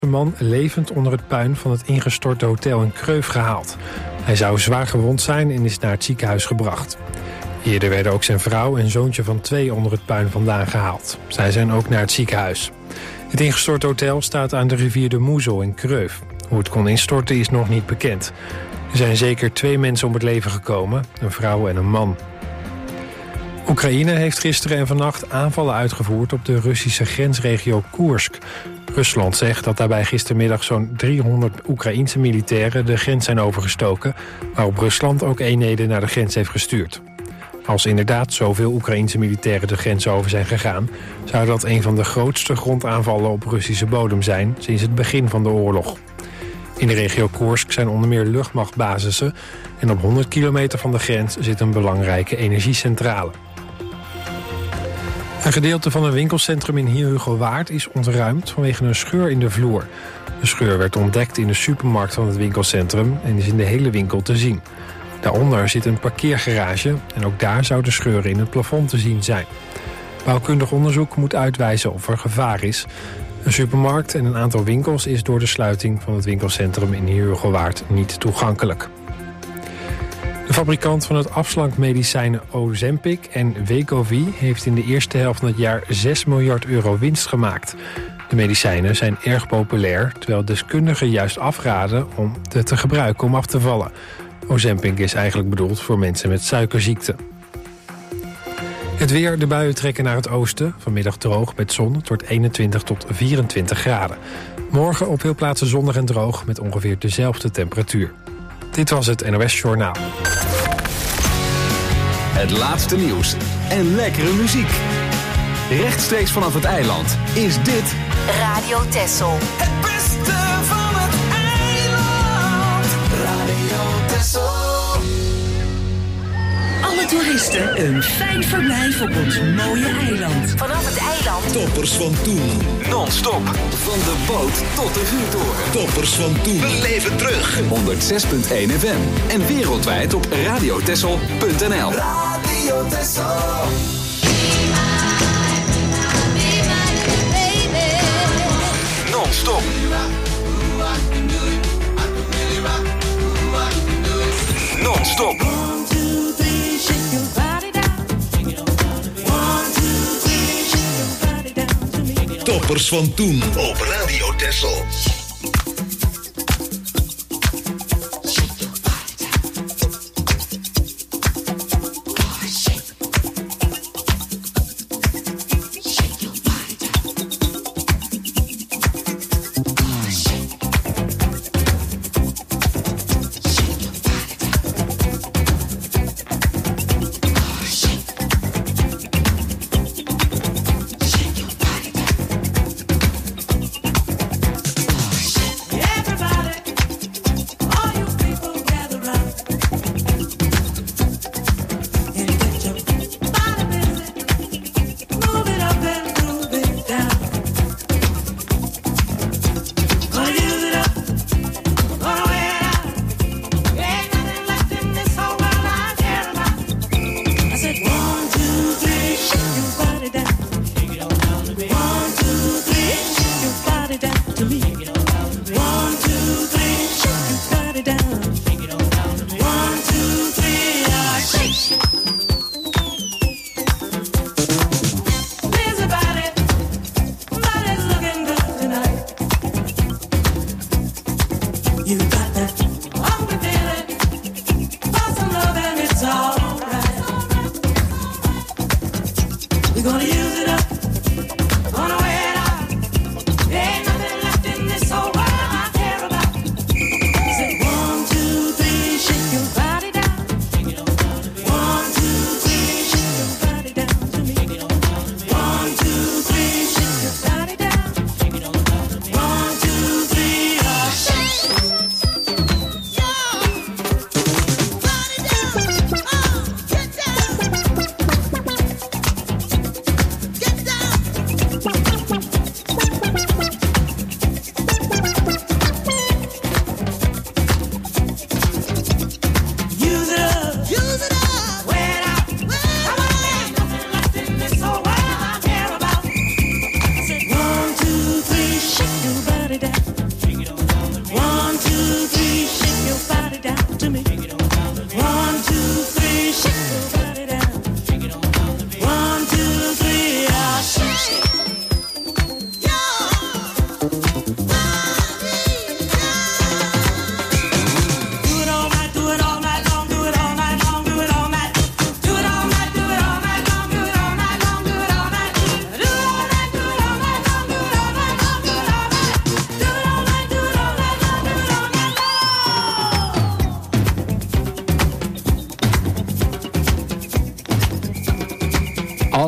Een man levend onder het puin van het ingestorte hotel in Kreuf gehaald. Hij zou zwaar gewond zijn en is naar het ziekenhuis gebracht. Eerder werden ook zijn vrouw en zoontje van 2 onder het puin vandaan gehaald. Zij zijn ook naar het ziekenhuis. Het ingestorte hotel staat aan de rivier de Moezel in Kreuf. Hoe het kon instorten is nog niet bekend. Er zijn zeker 2 mensen om het leven gekomen, een vrouw en een man. Oekraïne heeft gisteren en vannacht aanvallen uitgevoerd op de Russische grensregio Koersk. Rusland zegt dat daarbij gistermiddag zo'n 300 Oekraïense militairen de grens zijn overgestoken, waarop Rusland ook eenheden naar de grens heeft gestuurd. Als inderdaad zoveel Oekraïense militairen de grens over zijn gegaan, zou dat een van de grootste grondaanvallen op Russische bodem zijn sinds het begin van de oorlog. In de regio Koersk zijn onder meer luchtmachtbasissen en op 100 kilometer van de grens zit een belangrijke energiecentrale. Een gedeelte van een winkelcentrum in Heerhugowaard is ontruimd vanwege een scheur in de vloer. De scheur werd ontdekt in de supermarkt van het winkelcentrum en is in de hele winkel te zien. Daaronder zit een parkeergarage en ook daar zouden scheuren in het plafond te zien zijn. Bouwkundig onderzoek moet uitwijzen of er gevaar is. Een supermarkt en een aantal winkels is door de sluiting van het winkelcentrum in Heerhugowaard niet toegankelijk. De fabrikant van het afslankmedicijnen Ozempic en Wegovy heeft in de eerste helft van het jaar 6 miljard euro winst gemaakt. De medicijnen zijn erg populair, terwijl deskundigen juist afraden om het te gebruiken om af te vallen. Ozempic is eigenlijk bedoeld voor mensen met suikerziekte. Het weer, de buien trekken naar het oosten. Vanmiddag droog met zon, het wordt 21 tot 24 graden. Morgen op veel plaatsen zonnig en droog met ongeveer dezelfde temperatuur. Dit was het NOS Journaal. Het laatste nieuws en lekkere muziek. Rechtstreeks vanaf het eiland is dit Radio Texel. Het beste van het eiland. Radio Texel. Alle toeristen een fijn verblijf op ons mooie eiland. Vanaf het eiland. Toppers van toen. non-stop van de boot tot de vuurtoren. Toppers van toen. Beleef het terug. 106.1 FM en wereldwijd op radiotessel.nl. Radio Texel. Non-stop. Non-stop. Toppers van toen op Radio Texel.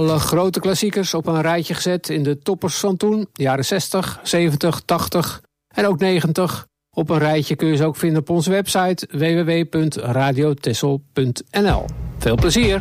Alle grote klassiekers op een rijtje gezet in de toppers van toen. De jaren 60, 70, 80 en ook 90. Op een rijtje kun je ze ook vinden op onze website www.radiotexel.nl. Veel plezier!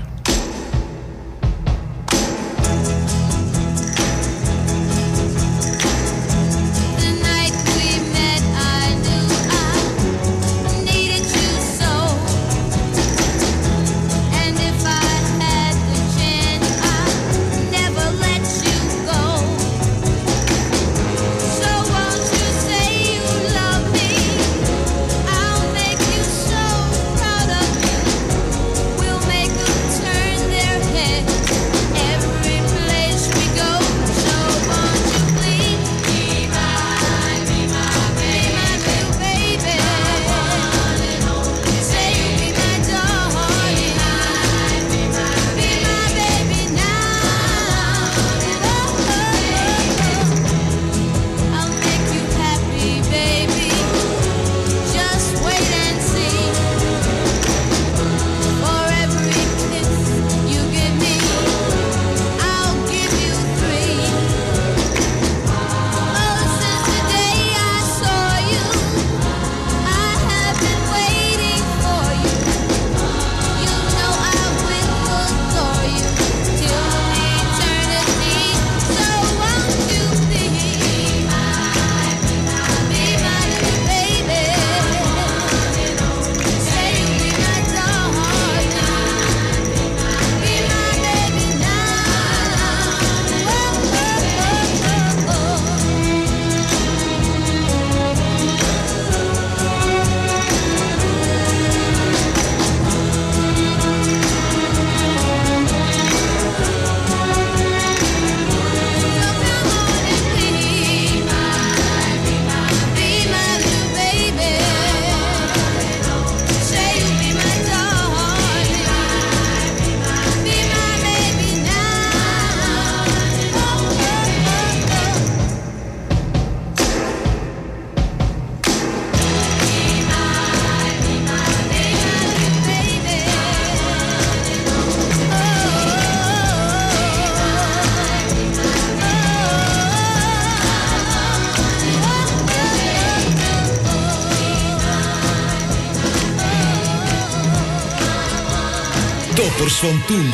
Toppers van toen.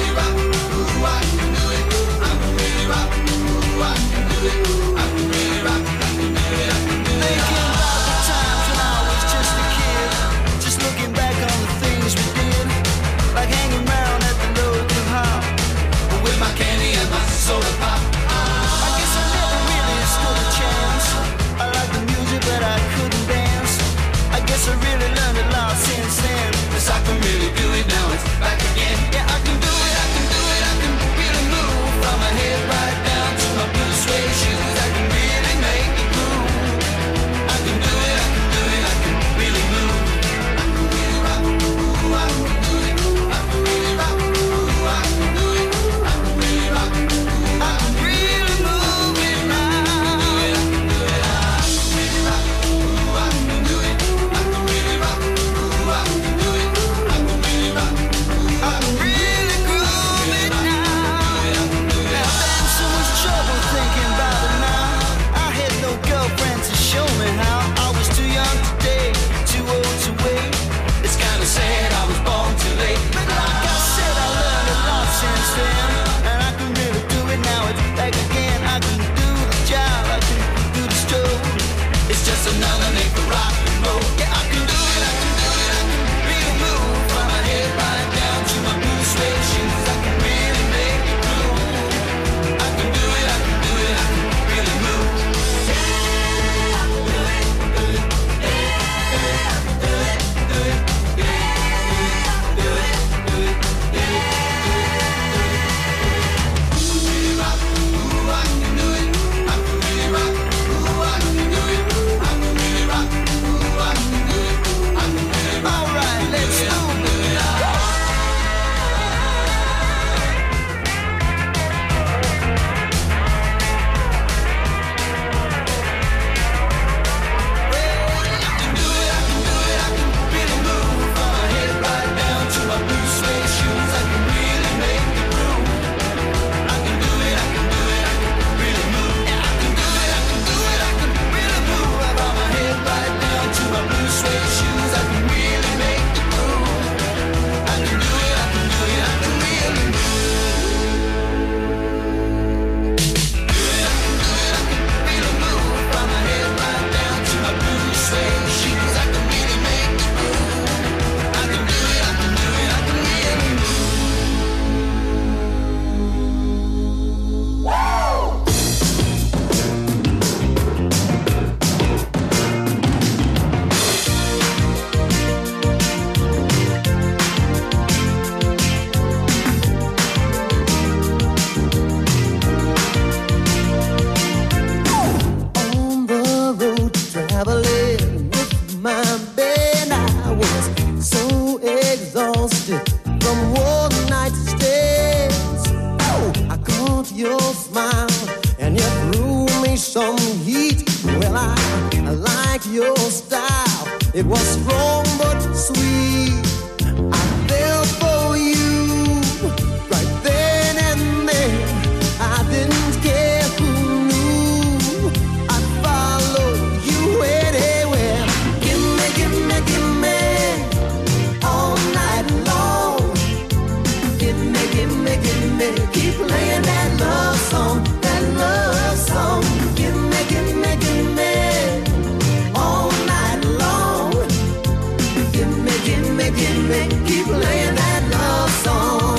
I can really rock. from one night stands. Oh, I caught your smile and you threw me some heat. Well, I like your style. It was strong but sweet. I fell for you right then and there. I didn't care who knew. I'd follow you anywhere. Give me all night long. Give me, keep playing that love song, that love song. Give me all night long. Give me, keep playing that love song.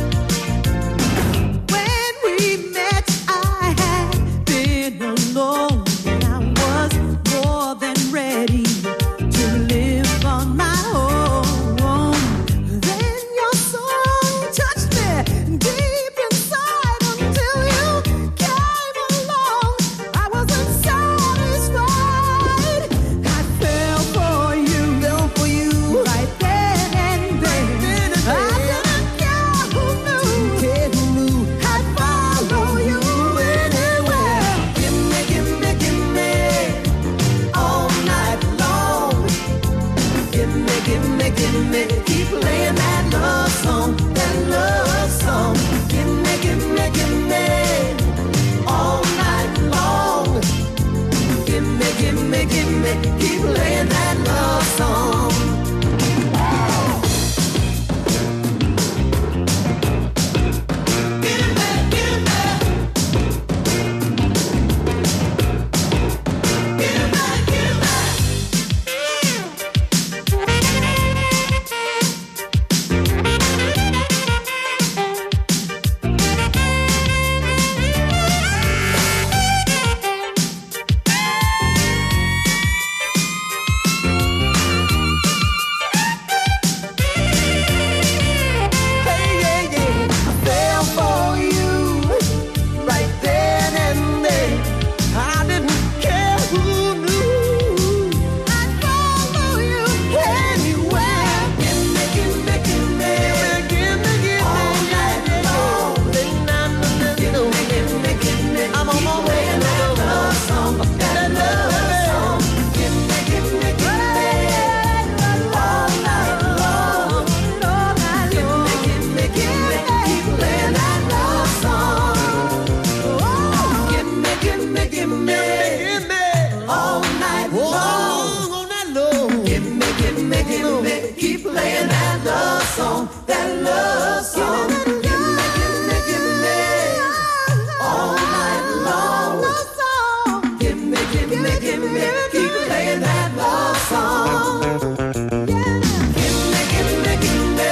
When we met, I had been alone, and I was more than ready to live on my own. Then your song touched me deep inside until you came along. I wasn't satisfied. I fell for you right then and there. I didn't care who knew. I'd follow you anywhere. Give me all night long. Give me, keep playing that love song, that love song. Give me all night long. Give me, keep playing that love song. Keep playing that love song, that love song. Give me all night long. Give me, keep playing that love song. Give me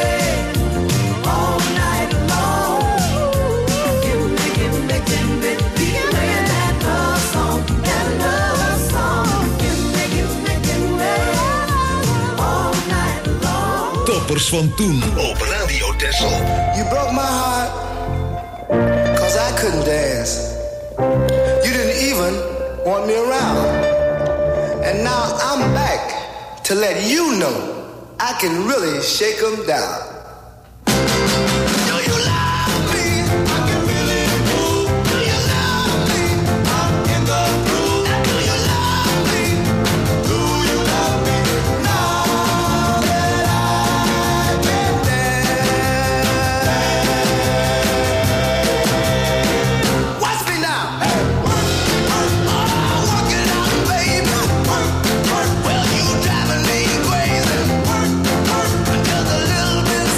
all night long. Give me, keep playing that love song, that love song. Give me all night long. Toppers van toen op Radio Texel. You broke my heart, 'cause I couldn't dance. You didn't even want me around. And now I'm back to let you know I can really shake 'em down. Do you love me? I can really move. Do you love me? I'm in the groove. Do you love me? Do you love me? Now that I can dance. Watch me now. Hey, work it out, baby. Well, you driving me crazy. Just a little bit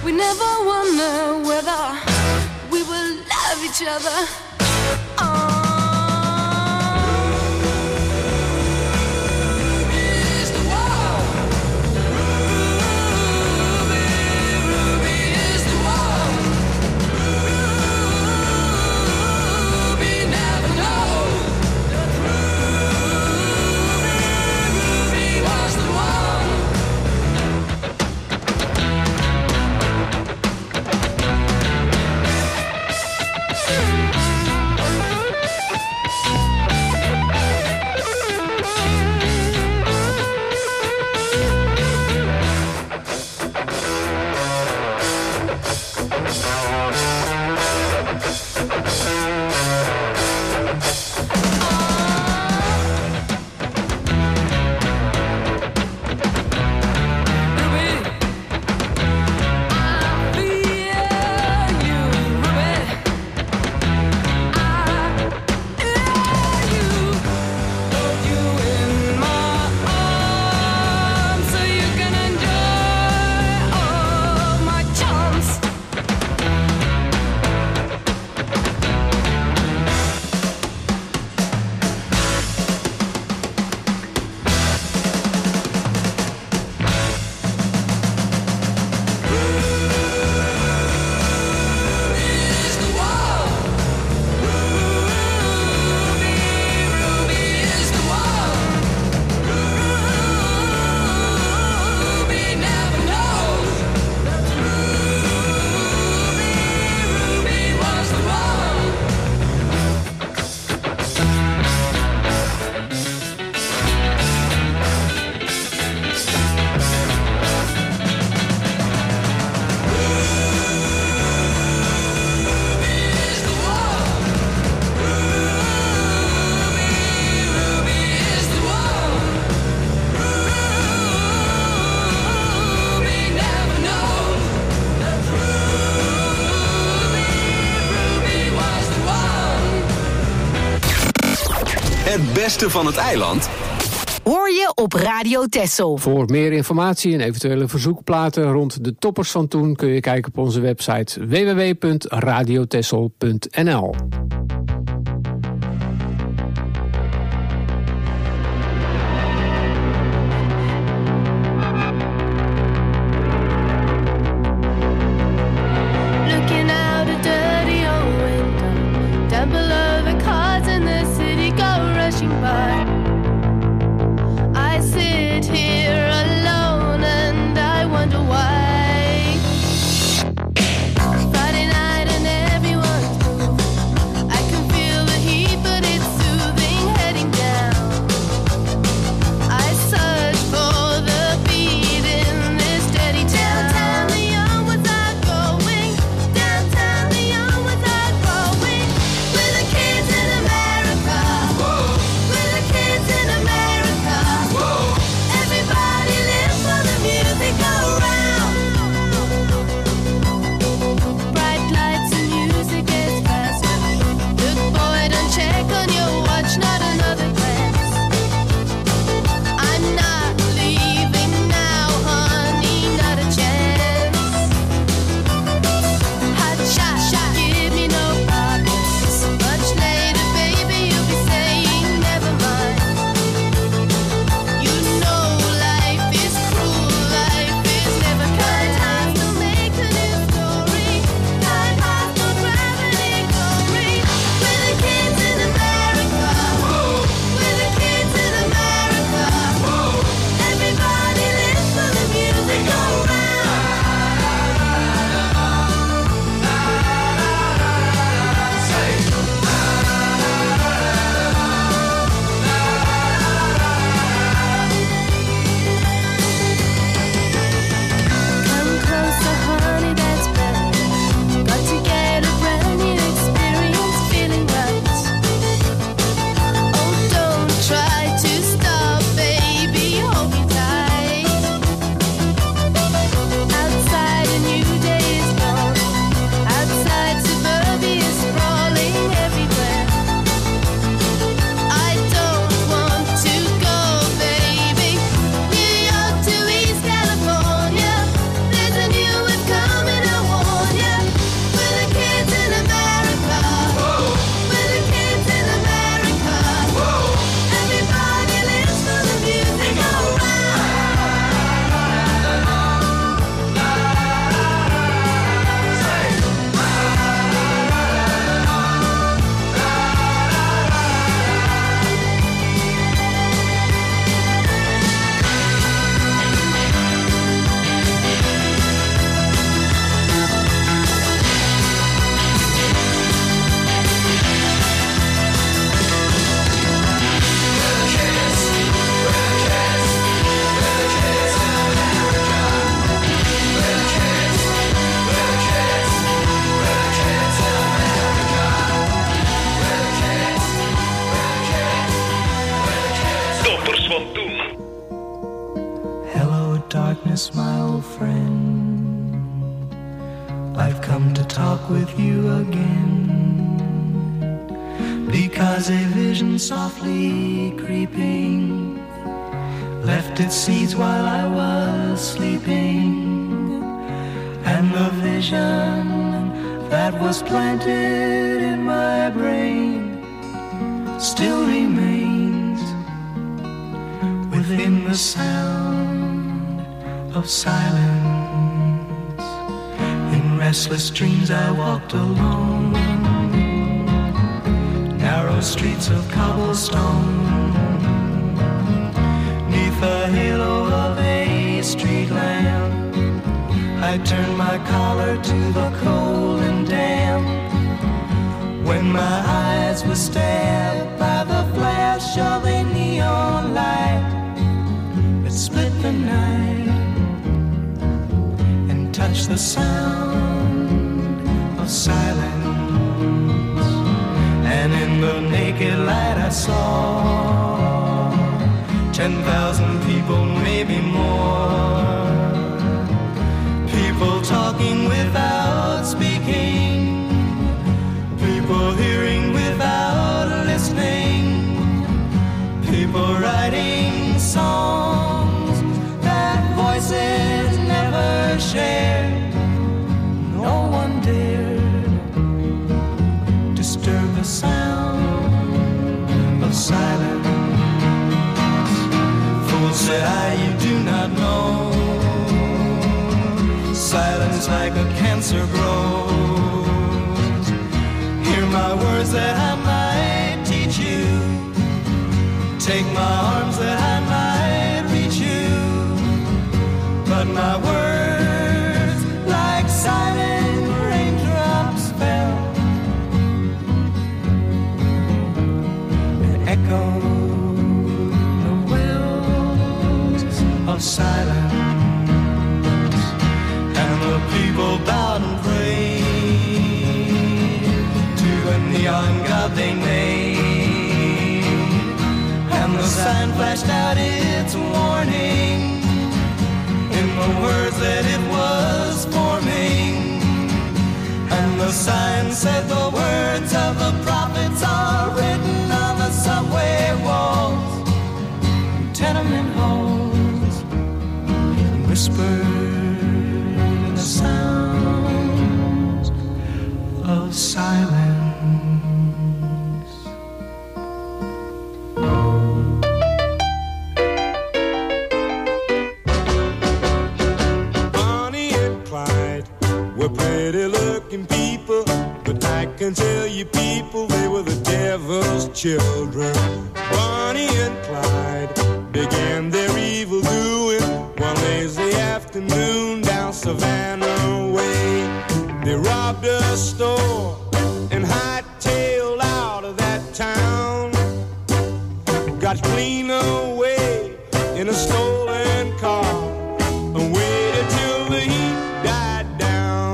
We never wonder whether we will love each other. Het beste van het eiland hoor je op Radio Texel. Voor meer informatie en eventuele verzoekplaten rond de toppers van toen kun je kijken op onze website www.radiotexel.nl. Friday night and everyone's moved. darkness, my old friend, I've come to talk with you again, because a vision softly creeping left its seeds while I was sleeping, and the vision that was planted in my brain still remains within the sound of silence. In restless dreams I walked alone, narrow streets of cobblestone, neath the halo of a street lamp. I turned my collar to the cold and damp, when my eyes were stabbed by the flash of a neon light that split the night and touched the sound of silence. And in the naked light I saw 10,000 people, maybe more, people talking without speaking, people hearing without listening, people writing songs that voices never shared. No one dared disturb the sound of silence. Fool, said I, you do not know, silence like a cancer grows. Hear my words that I might teach you, take my arms that I might reach you, but my words like silent raindrops fell and echoed the wells of silence. The people bowed and prayed to the neon god they made, and the sign flashed out its warning in the words that it was forming. And the sign said the words of the prophets are written on the subway walls and tenement halls, and whispered sounds of silence. Bonnie and Clyde were pretty looking people, but I can tell you people, they were the devil's children. Bonnie and Clyde began their evil doing one lazy afternoon down Savannah way. They robbed a store and hightailed out of that town, got clean away in a stolen car, and waited till the heat died down.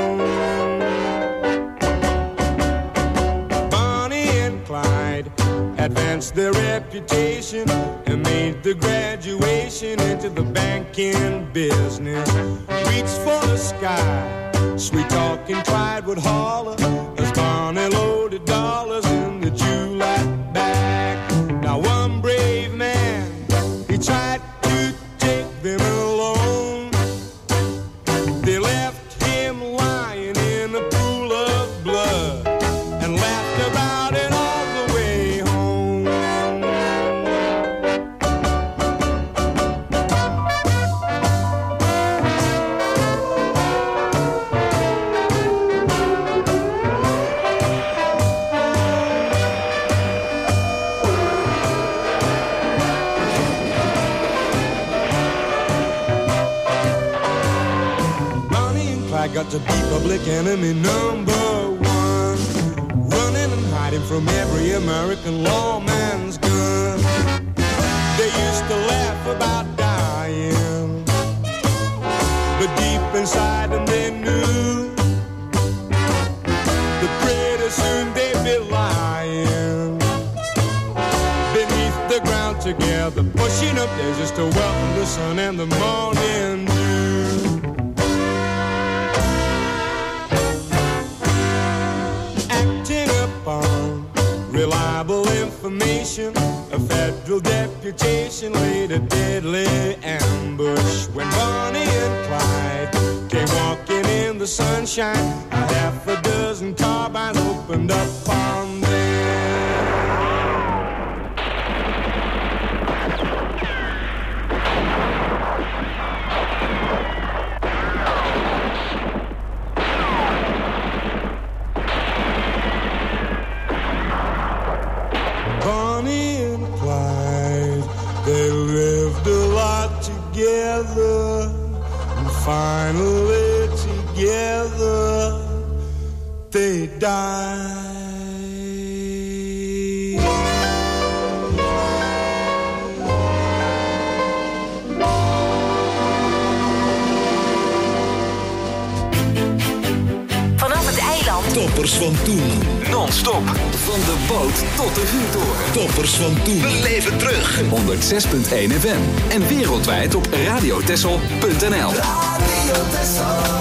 Bonnie and Clyde advanced their reputation and made the graduation into the banking business. Reached for the sky, sweet talking Clyde would holler as Bonnie loaded dollars in the July bag. Now one brave man, he tried to take them alone. They left him lying in a pool of blood and laughed about it all the way home. I got to be public enemy number one, running and hiding from every American lawman's gun. They used to laugh about dying, but deep inside them they knew that pretty soon they'd be lying beneath the ground together, pushing up daisies to welcome the sun and the morning information, a federal deputation laid a deadly ambush when Bonnie and Clyde came walking in the sunshine. A half a dozen carbines opened up on them. Bonnie and Clyde, they lived a lot together, and finally together they died. Vanaf het eiland. Toppers van toen. Non-stop. Van de boot tot de vuurtoren. Toppers van toen. Beleef het terug. 106.1 FM. En wereldwijd op radiotessel.nl. Radio Tessel.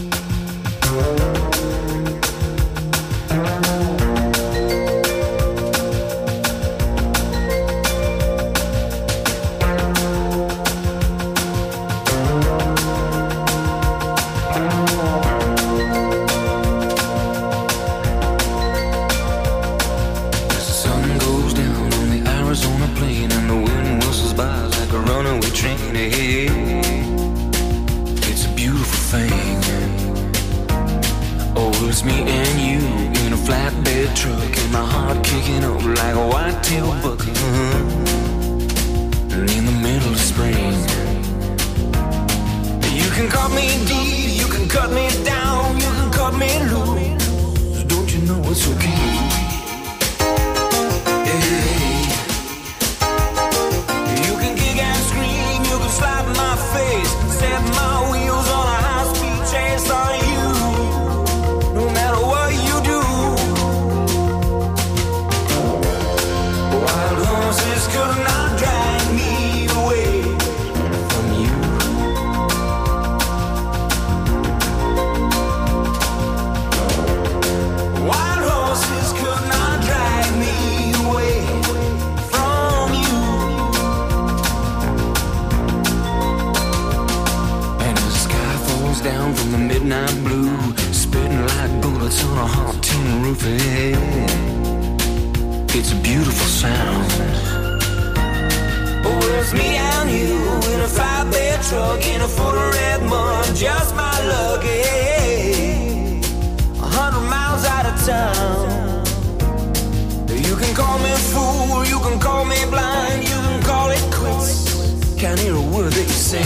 It's me and you in a flatbed truck, and my heart kicking up like a white-tail buck. In the middle of spring, you can cut me deep, you can cut me down, you can cut me loose. Don't you know it's okay? Hey. You can kick and scream, you can slap my face, set my wheels on a high-speed chase on you. No matter what you do, wild horses could not drag me away from you. Wild horses could not drag me away from you. And as the sky falls down from the midnight blue, spitting like bullets on a hot tin roof. It's a beautiful sound. Oh, it's me and you in a flatbed truck in a foot of red mud, just my luck. 100 miles out of town. You can call me fool, you can call me blind, you can call it quits. Can't hear a word that you say.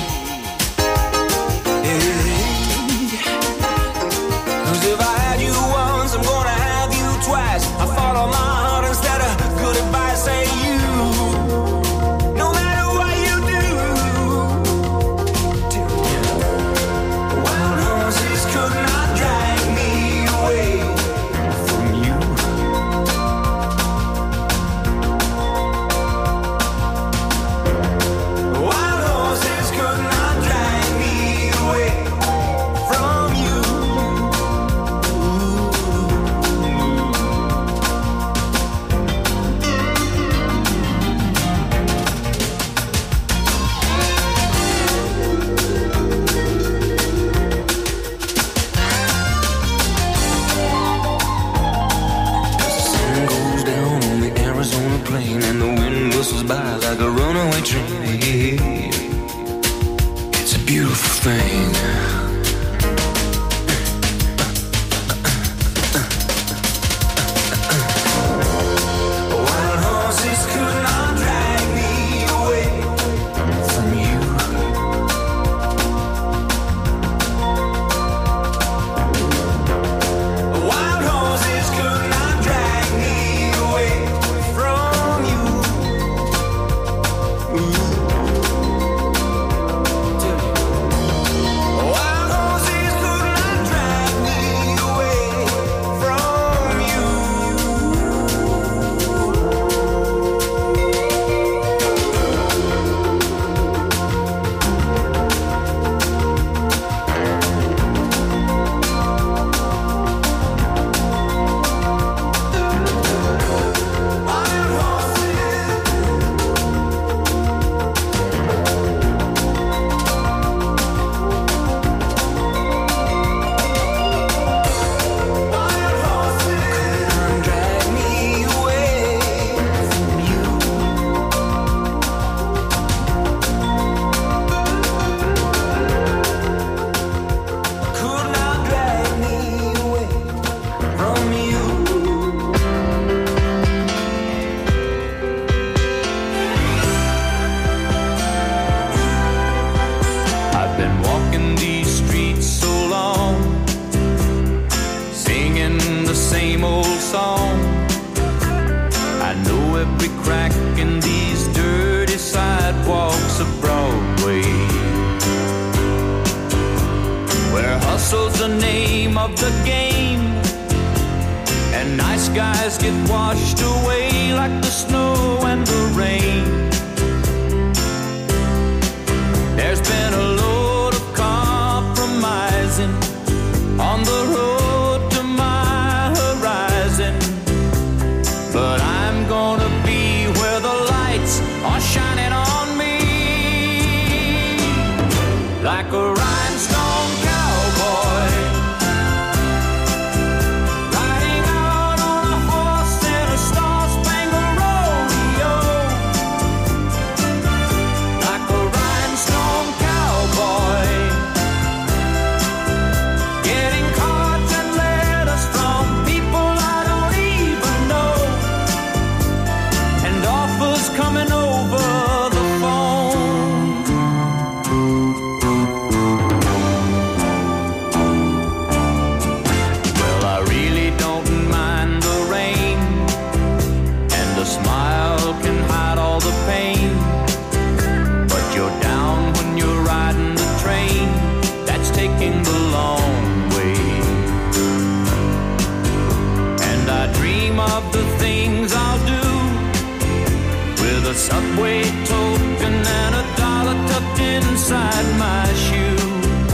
If I had you once, I'm gonna have you twice. I follow my heart instead of good advice. Say you, no matter what you do, wild horses could not drag me away from you. Wild horses could not drag me away from you. And the wind whistles by like a runaway train. It's a beautiful thing. Wild horses could not drag me away from you. Wild horses could not drag me away from you. of Broadway, where hustle's the name of the game, and nice guys get washed away like the snow and the rain. There's been a load of compromising on the road to my horizon, but I'm gonna be where the lights are shining on me, like a rhinestone cowboy, riding out on a horse in a star-spangled rodeo, like a rhinestone cowboy, getting cards and letters from people I don't even know, and offers coming over the phone. Well, I really don't mind the rain, and a smile can hide all the pain, but you're down when you're riding the train that's taking the long way. And I dream of the things I'll do with a subway token and a dollar tucked inside my shoe.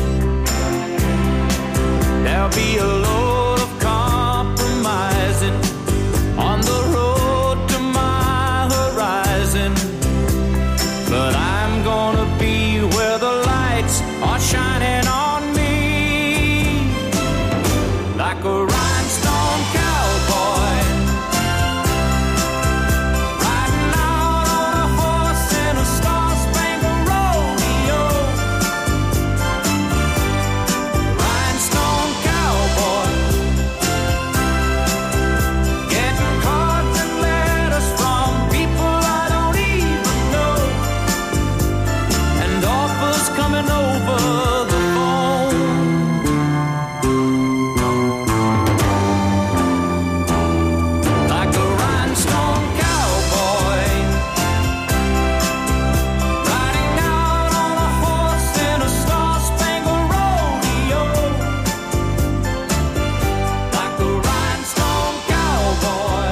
There'll be a load of compromising on the road to my horizon, but I'm gonna be where the lights are shining on me, like a rhinestone cowboy, riding out on a horse in a star-spangled rodeo, rhinestone cowboy, getting cards and letters from people I don't even know, and offers coming over the phone. Like a rhinestone cowboy, riding out on a horse in a star-spangled rodeo, like a rhinestone cowboy.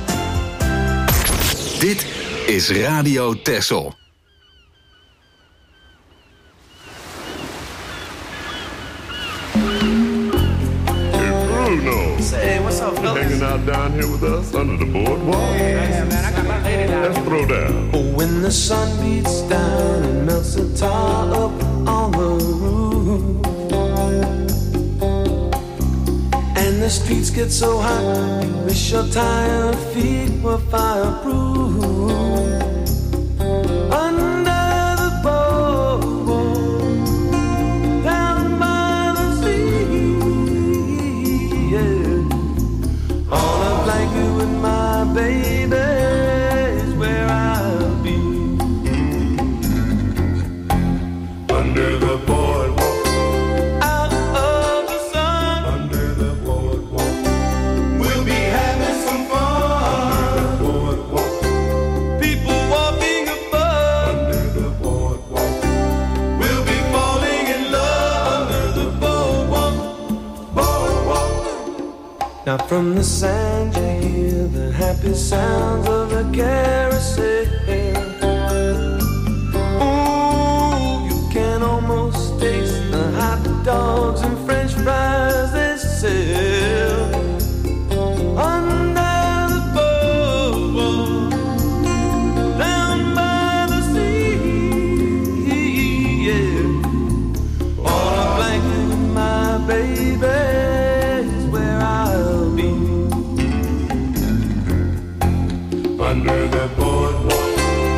Dit is Radio Texel. Bruno. Say, what's up, fellas? Hanging out down here with us under the boardwalk. Yeah, man, I got my lady down. Let's throw down. Oh, when the sun beats down and melts the tar up on the roof, and the streets get so hot, you wish your tired feet were fireproof. Under the boardwalk, down by the sea, yeah. On a blanket with my baby is where I'll be. Under the boardwalk. Out of the sun. Under the boardwalk. We'll be having some fun. Under the boardwalk. People walking above. Under the boardwalk. We'll be falling in love. Under the boardwalk. Boardwalk. Now from the sand you hear the happy sounds of the carousel. Ooh, you can almost taste the hot dogs and French fries they sell. Under the boardwalk, down by the sea, yeah. On a blanket with my baby is where I'll be. Under the boardwalk.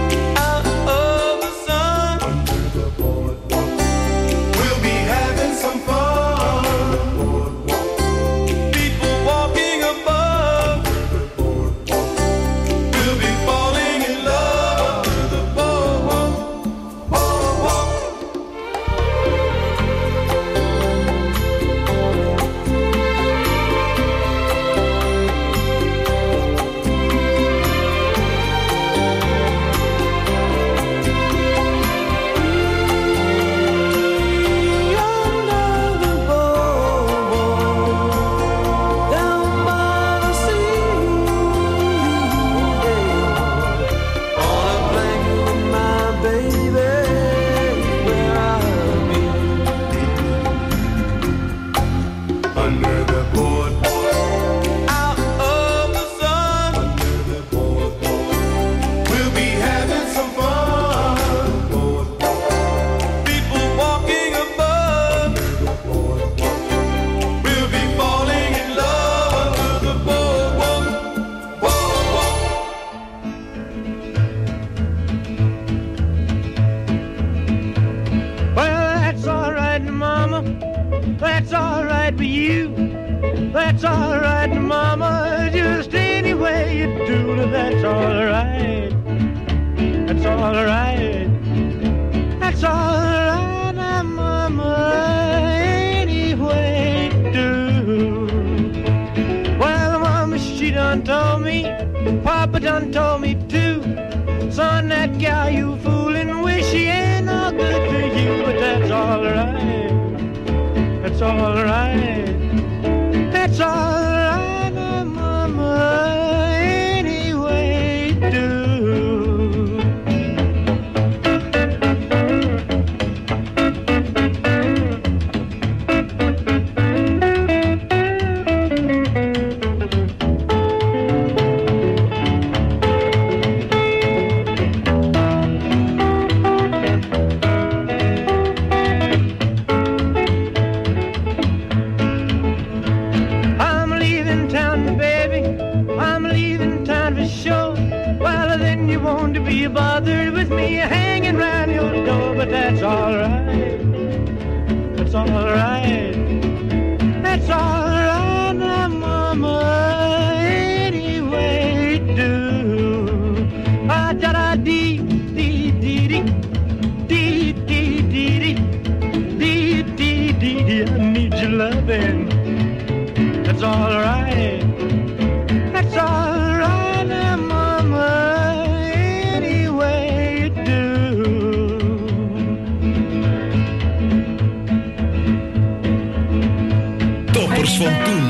right for you. That's all right, Mama. Just any way you do, that's all right. That's all right. That's all right, Mama. Any way you do. Well, Mama, she done told me, Papa done told me too. Son, that gal you fooling with, she ain't no good to you, but that's all right. That's all right. That's all right, Mama. Any way you do. Want to be bothered with me hanging round your door, but that's all right. That's all right. That's all right, now, Mama. Any way you do. Ah, da da dee dee dee dee dee dee dee dee dee dee dee. I need your loving. That's all right. That's all right, now, Mama. Toppers van toen.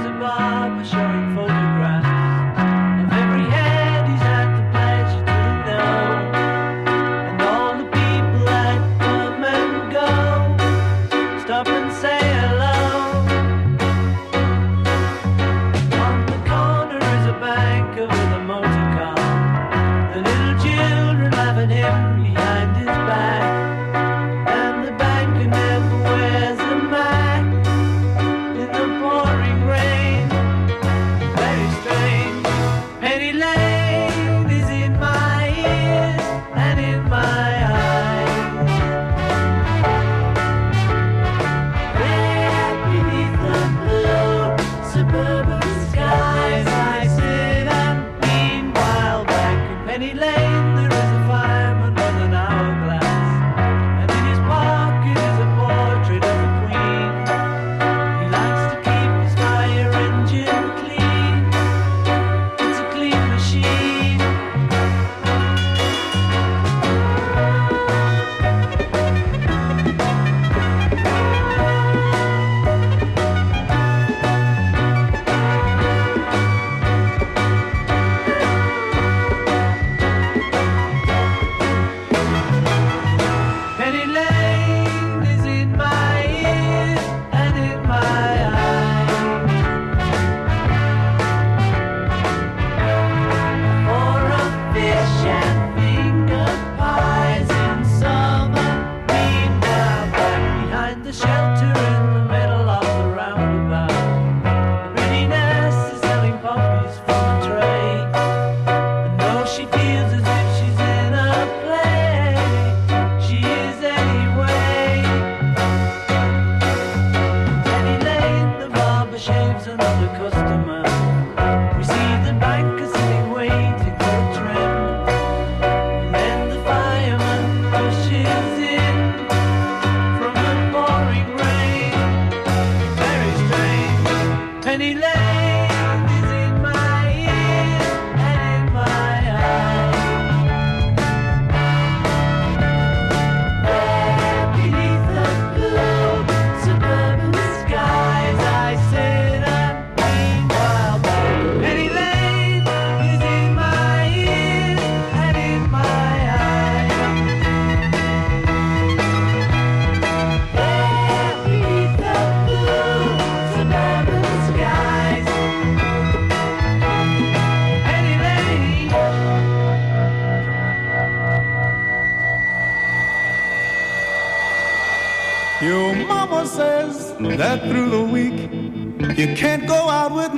Your mama says that through the week you can't go out with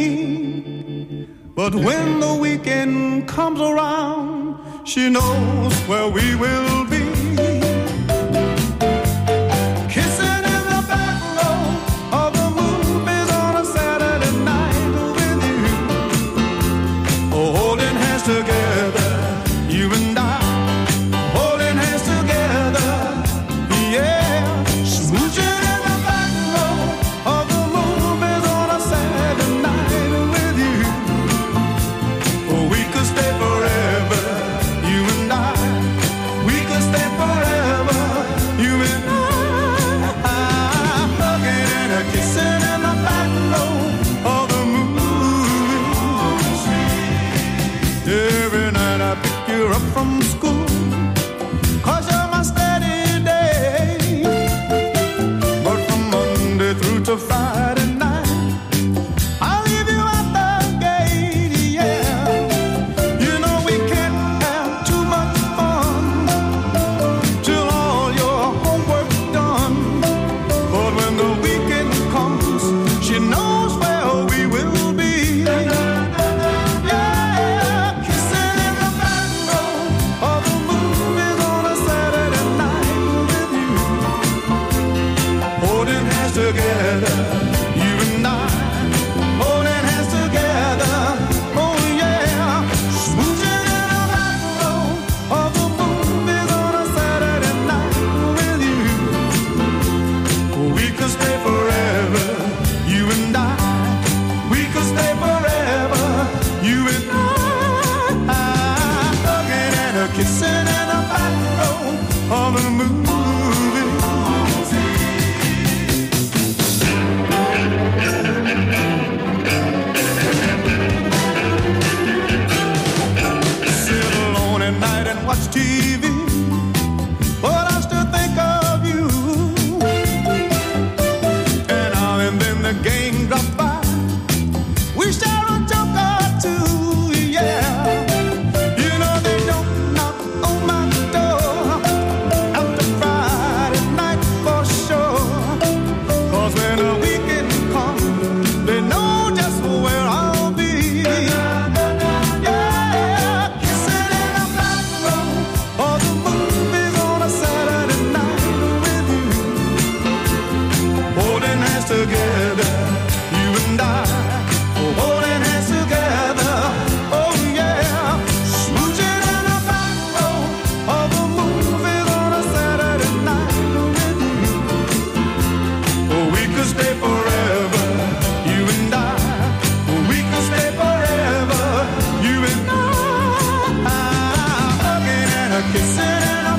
me. But when the weekend comes around, she knows where we will be. Kissing in the back row of the movie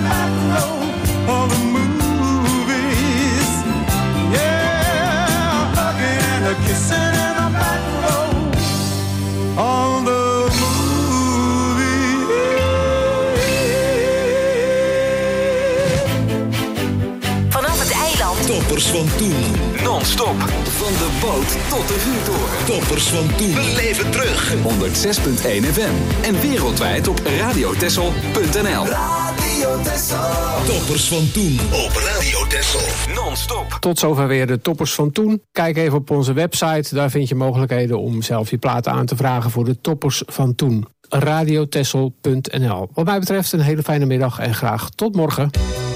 back row of the movies. Yeah, hugging and a kissing in the back row of the Toppers van toen. Non-stop. Van de boot tot de vuurtoren. Toppers van toen. We leven terug. 106.1 FM. En wereldwijd op radiotessel.nl. Radio Tessel. Toppers van toen op Radio Tessel. Non-stop. Tot zover weer de Toppers van toen. Kijk even op onze website. Daar vind je mogelijkheden om zelf je platen aan te vragen voor de Toppers van toen. radiotessel.nl. Wat mij betreft een hele fijne middag en graag tot morgen.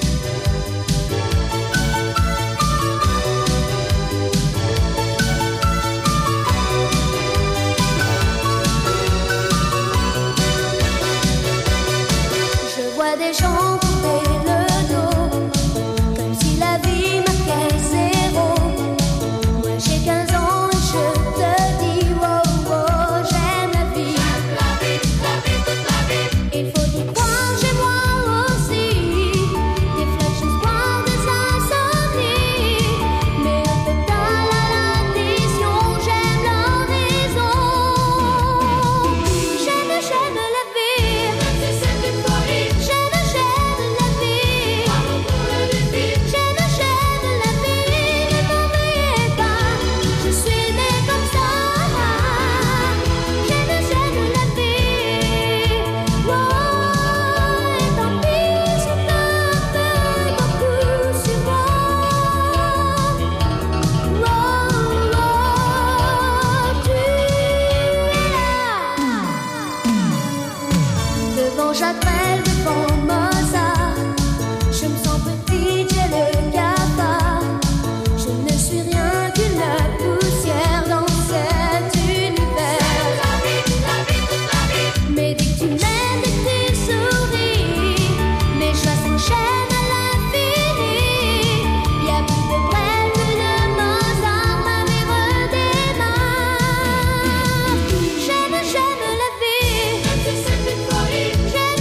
Des gens tourner le dos, comme si la vie marquait zéro. Moi j'ai 15 ans et je te dis, wow, wow, j'aime la vie. J'aime la vie, toute la vie. Il faut y croire, j'ai moi aussi. Des flashs d'espoir, des insomnies. Mais un peu tard à l'addition, j'aime l'horizon. J'aime la vie. C'est une folie. J'appelle devant Mozart. Je me sens petite, j'ai le cafard. Je ne suis rien qu'une poussière dans cet univers. La vie, toute la vie. Mais dès que tu m'aimes, dès que tu souris, mes choix s'enchaînent à l'infini. Y'a plus de Brel, plus de Mozart, ma vie redémarre. J'aime la vie. C'est une folie.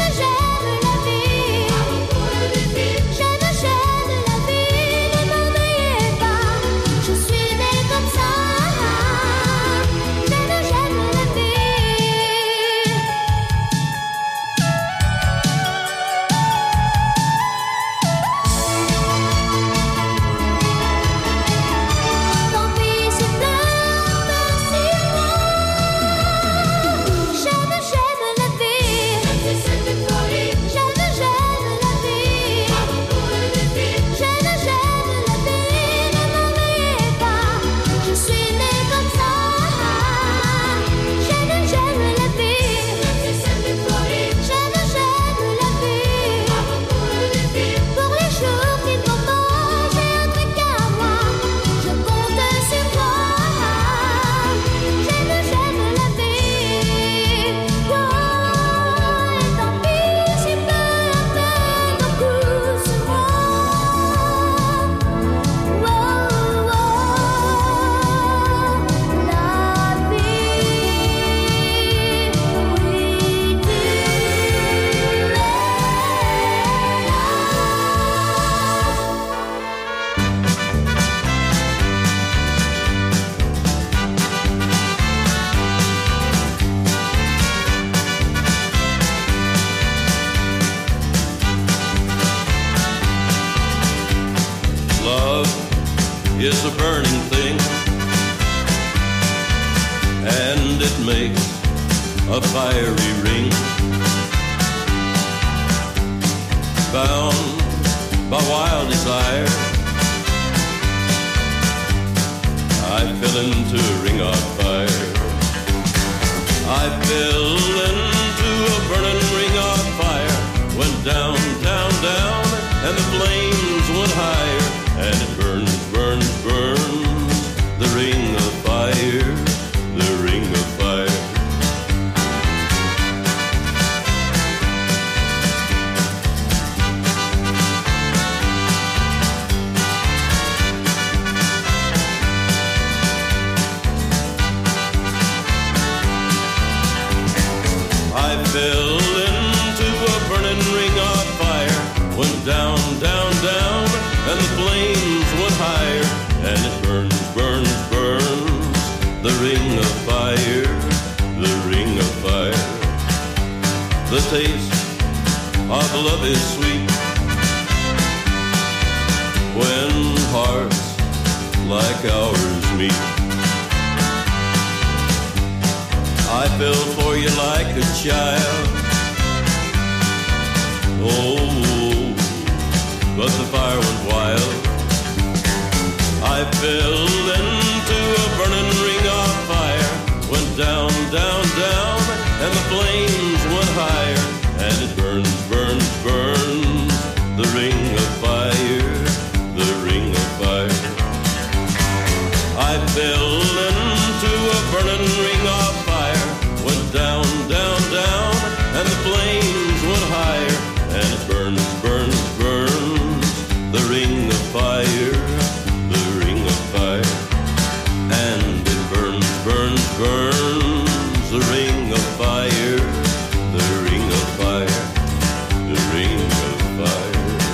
Is a burning thing, and it makes a fiery ring. Bound by wild desire, I fell into a ring of fire. I fell into a burning ring of fire. Went down, down, down, and the flames went higher. And it burns, burns, burns, the ring of fire, the ring of fire. taste of love is sweet. When hearts like ours meet, I fell for you like a child. Oh, but the fire went wild. I fell into a burning ring of fire. Went down, down, down, and the flames went higher. And it burns, burns, burns, the ring of fire, the ring of fire. I fell into a burning ring of fire. Went down, down, down, and the flames went higher. And it burns, burns, burns, the ring of fire, the ring of fire. And it burns, burns, burns, the ring of fire, the ring of fire, the ring of fire.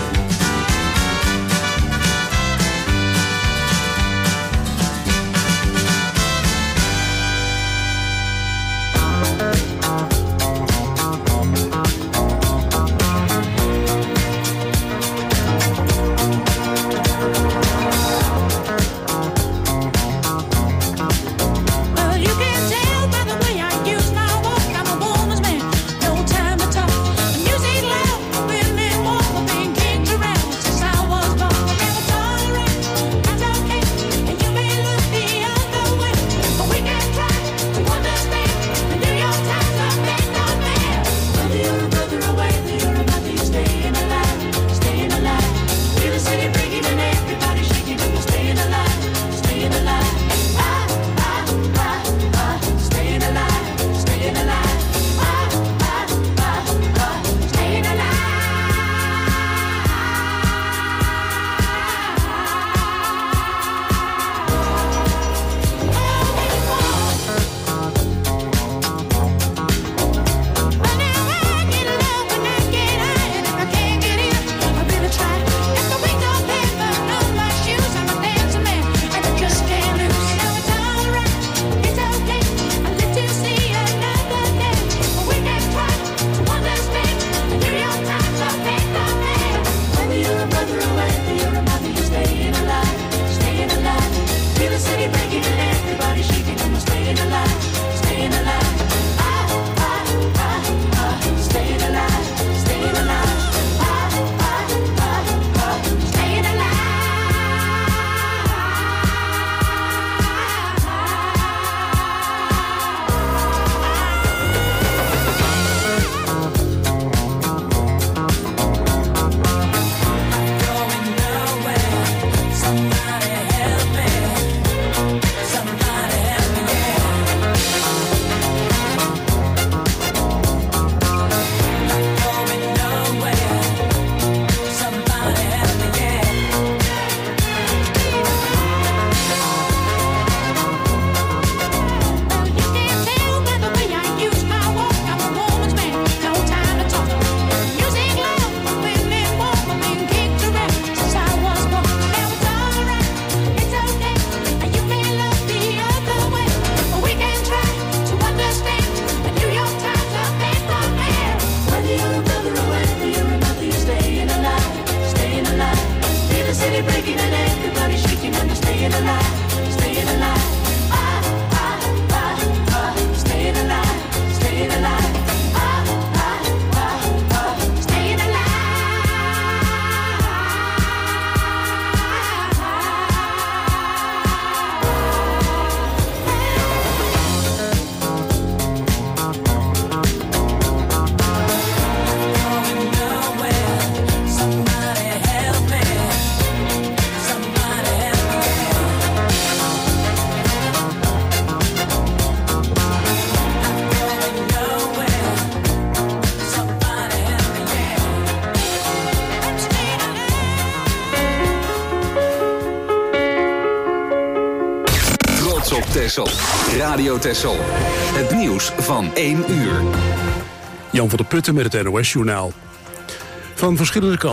Texel. Radio Texel. Het nieuws van 1 uur. Jan van der Putten met het NOS-journaal. Van verschillende kanten.